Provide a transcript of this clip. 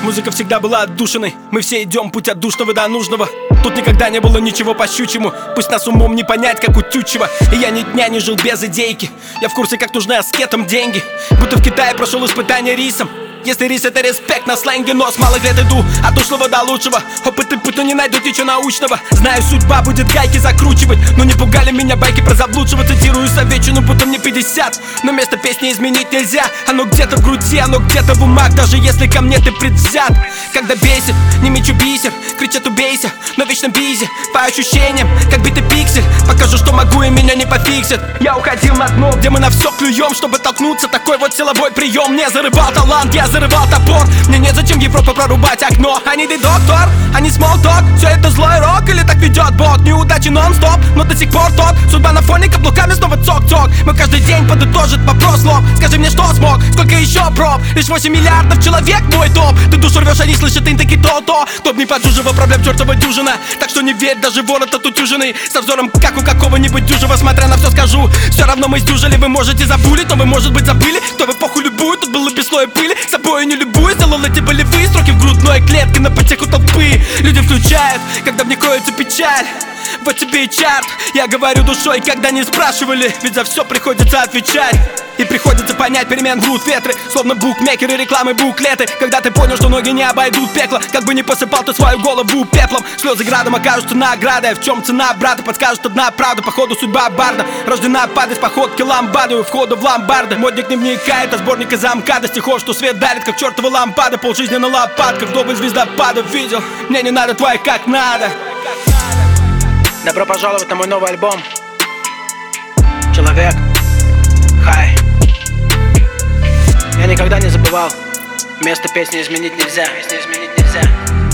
Музыка всегда была отдушиной. Мы все идем путь от душного до нужного. Тут никогда не было ничего по щучьему. Пусть нас умом не понять, как у Тютчева. И я ни дня не жил без идейки. Я в курсе, как нужны аскетам деньги. Будто в Китае прошел испытание рисом. Если рис это респект на сленге, нос мало лет иду от ушлого до лучшего. Опыт и путь, но не найдут ничего научного. Знаю, судьба будет гайки закручивать, но не пугали меня байки про заблудшего. Цитирую советчину, будто мне 50. Но место песни изменить нельзя. Оно где-то в груди, оно где-то в умах. Даже если ко мне ты предвзят. Когда бесит, не мечу бисер, кричат убейся, но в вечном бизе. По ощущениям, как битый пиксель. Покажу, что могу и меня не пофиксят. Я уходил на дно, где мы на все клюем, чтобы толкнуться. Такой вот силовой прием. Не зарывал талант, я зарывал топор. Мне нет зачем Европу прорубать окно. Они ты доктор, они small talk. Все это злой рок или так ведет Бог? Неудачи нон-стоп, но до сих пор тот. Судьба на фоне каблуками снова цок-цок. Мы каждый день подытожит вопрос лоб. Скажи мне, что смог, сколько еще проб? Лишь 8 миллиардов человек мой топ. Ты душу рвешь, они слышат, им таки то-то. Топ не подужива, проблем чертова дюжина. Так что не верь, даже ворот от утюженный. Со взором, как у какого-нибудь дюжего. Смотря на все скажу, все равно мы сдюжили. Вы можете забыли, то вы, может быть, забыли. То в эпоху любую, тут было без слоя пыли. Собой не любую, сделал эти болевые строки в грудной клетке на потеху толпы. Люди включают, когда в ней кроется печаль. Вот тебе и чарт, я говорю душой, когда не спрашивали. Ведь за все приходится отвечать. И приходится понять, перемен грут ветры. Словно букмекеры, рекламы, буклеты. Когда ты понял, что ноги не обойдут пекло. Как бы не посыпал ты свою голову пеплом. Слезы градом окажутся наградой. В чем цена, брата, подскажет одна правда. Походу судьба барда рождена падать, походки ламбады. У входа в ломбарды модник не вникает, а сборник из замкада стихов, что свет дарит, как чертова лампада. Полжизни на лопатках, вдоволь звездопадов видел. Мне не надо твоих как надо. Добро пожаловать на мой новый альбом. Человек. Хай. Я никогда не забывал. Место песни изменить нельзя.